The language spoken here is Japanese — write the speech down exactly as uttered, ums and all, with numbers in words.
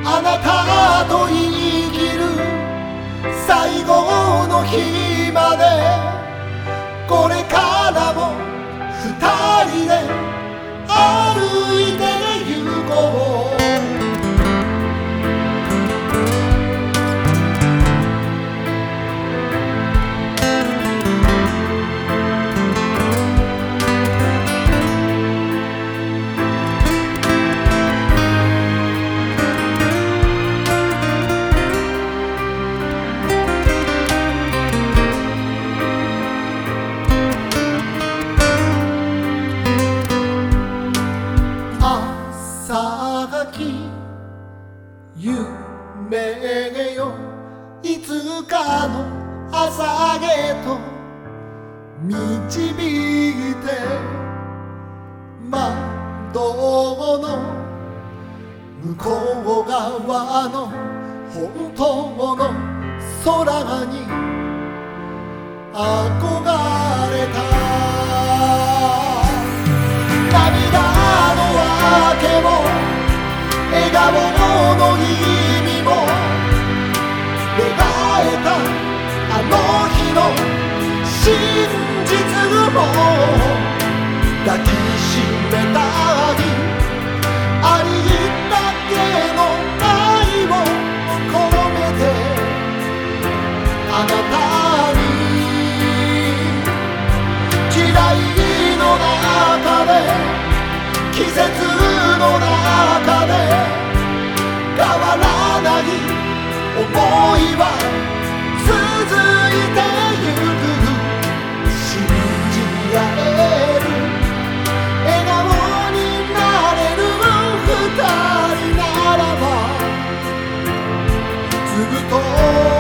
あなたと生きる最後の日まで、これからも二人で歩いて行こう。朝がき夢よ、いつかの朝へと導いて、窓の向こう側の本当の空に憧れた。涙のわけも笑顔の意味も描いたあの日の真実も抱きしめたいありったけの愛を込めて、あなたに時代の中で季節の中で変わらない想いは続いてゆく。信じ合える笑顔になれる二人ならばずっと